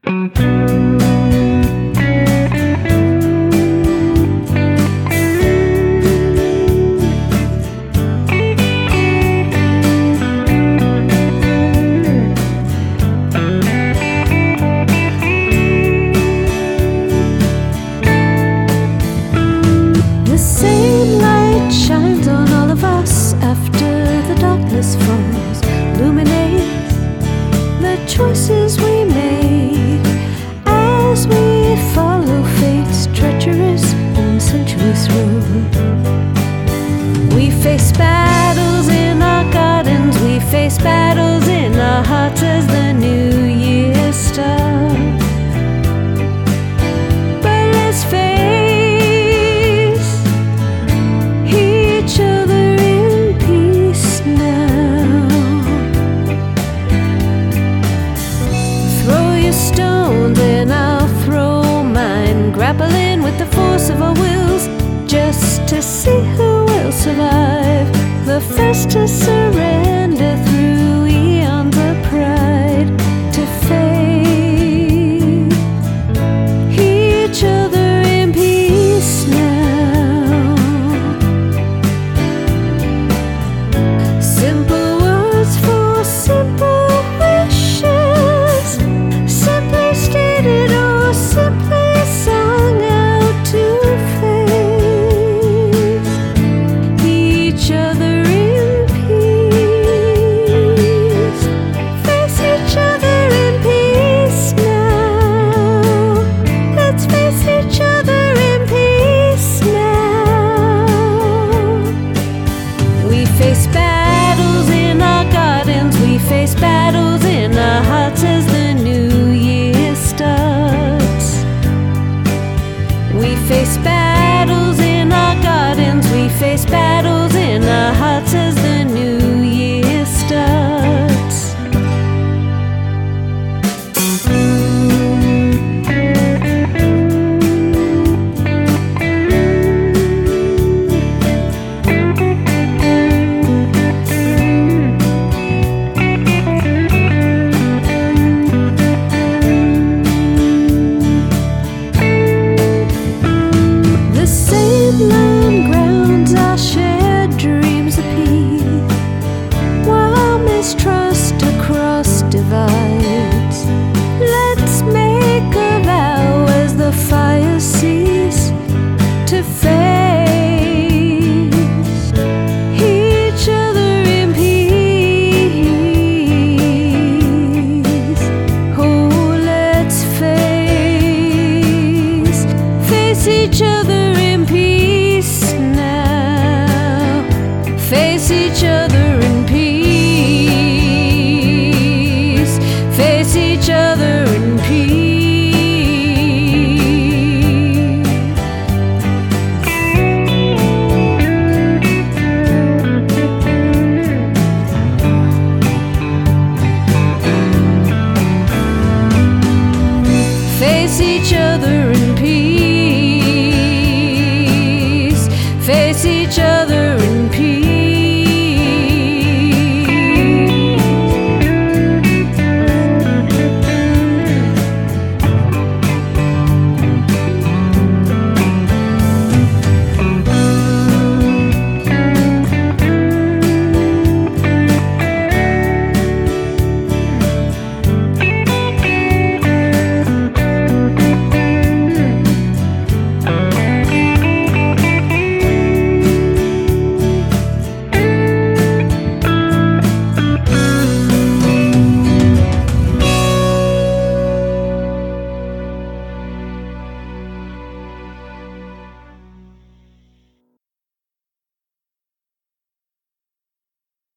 Falls, illuminates the choices we made as we follow fate's treacherous and sensuous road. We face battles in our gardens, we face battles in our hearts as the new year starts. But let's face each other in peace now. Stones and I'll throw mine, grappling with the force of our wills, just to see who will survive, the first to surrender.